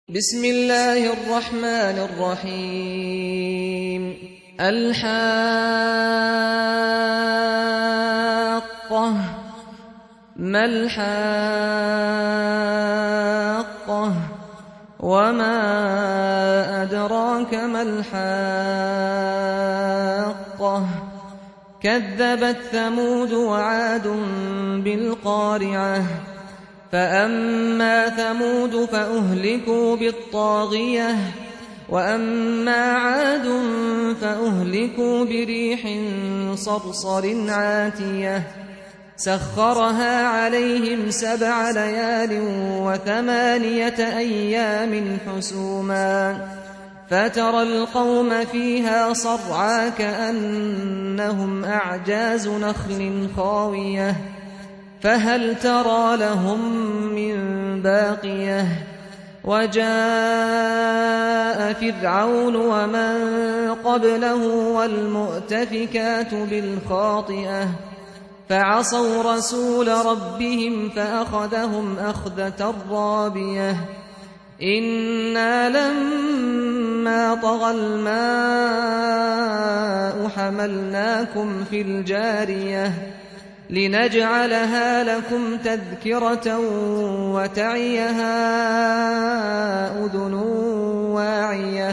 بسم الله الرحمن الرحيم الحاقة ما الحاقة وما أدراك ما الحاقة كذبت ثمود وعاد بالقارعة فأما ثمود فأهلكوا بالطاغية وأما عاد فأهلكوا بريح صرصر عاتية سخرها عليهم 7 ليال و8 أيام حسوما فترى القوم فيها صرعى كأنهم أعجاز نخل خاوية فهل ترى لهم من باقية وجاء فرعون ومن قبله والمؤتفكات بالخاطئة فعصوا رسول ربهم فأخذهم أخذة رابية إنا لما طغى الماء حملناكم في الجارية لنجعلها لكم تذكرة وتعيها أذن واعية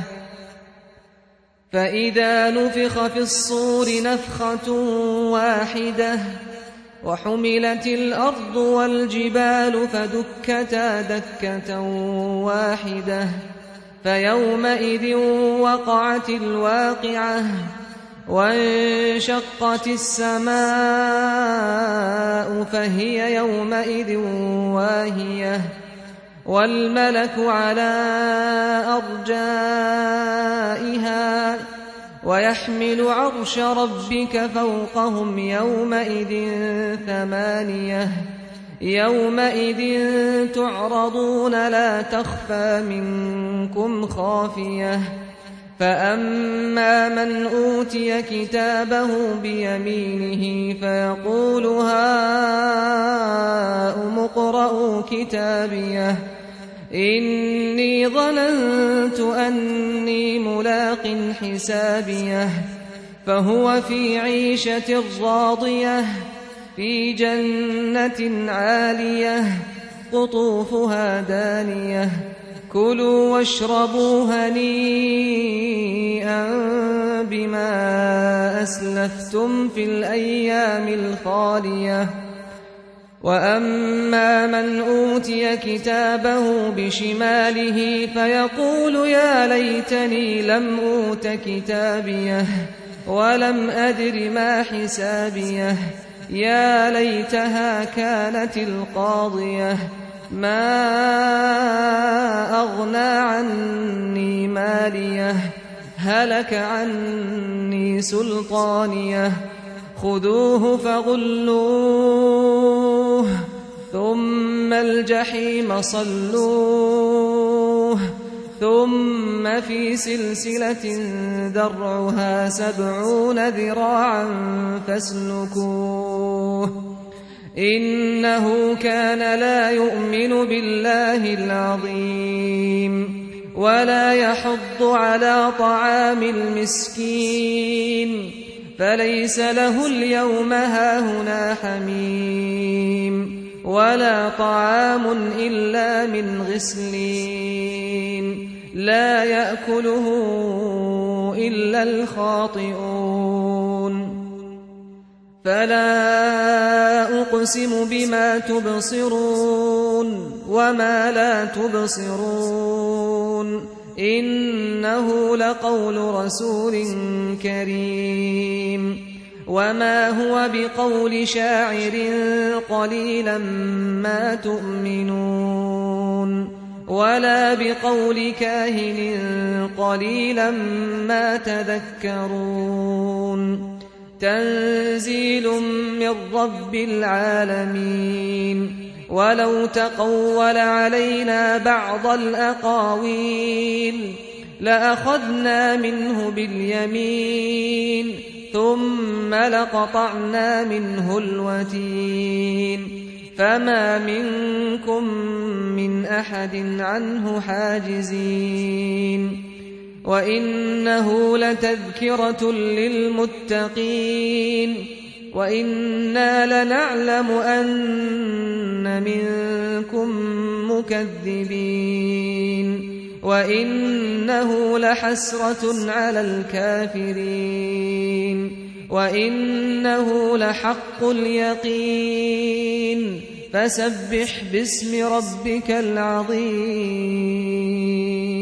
فإذا نفخ في الصور نفخة واحدة وحملت الأرض والجبال فدكتا دكة واحدة فيومئذ وقعت الواقعة وانشقت السماء فهي يومئذ واهية والملك على أرجائها ويحمل عرش ربك فوقهم يومئذ 8 يومئذ تعرضون لا تخفى منكم خافية فأما من أوتي كتابه بيمينه فيقول هاؤم اقرءوا كتابيه إني ظننت أني ملاق حسابيه فهو في عيشة راضية في جنة عالية قطوفها دانية كلوا واشربوا هنيئا بما أسلفتم في الأيام الخالية وأما من أوتي كتابه بشماله فيقول يا ليتني لم أوت كتابيه ولم أدر ما حسابيه يا ليتها كانت القاضية ما أغنى عني ماليه هلك عني سلطانيه خذوه فغلوه ثم الجحيم صلوه ثم في سلسلة ذرعها 70 ذراعا فاسلكوه إنه كان لا يؤمن بالله العظيم ولا يحض على طعام المسكين فليس له اليوم هاهنا حميم ولا طعام إلا من غسلين لا يأكله إلا الخاطئون فلا أقسم بما تبصرون وما لا تبصرون إنه لقول رسول كريم وما هو بقول شاعر قليلا ما تؤمنون ولا بقول كاهن قليلا ما تذكرون تنزيل من رب العالمين ولو تقول علينا بعض الأقاويل لأخذنا منه باليمين ثم لقطعنا منه الوتين فما منكم من أحد عنه حاجزين وإنه لتذكرة للمتقين وإنا لنعلم أن منكم مكذبين وإنه لحسرة على الكافرين وإنه لحق اليقين فسبح باسم ربك العظيم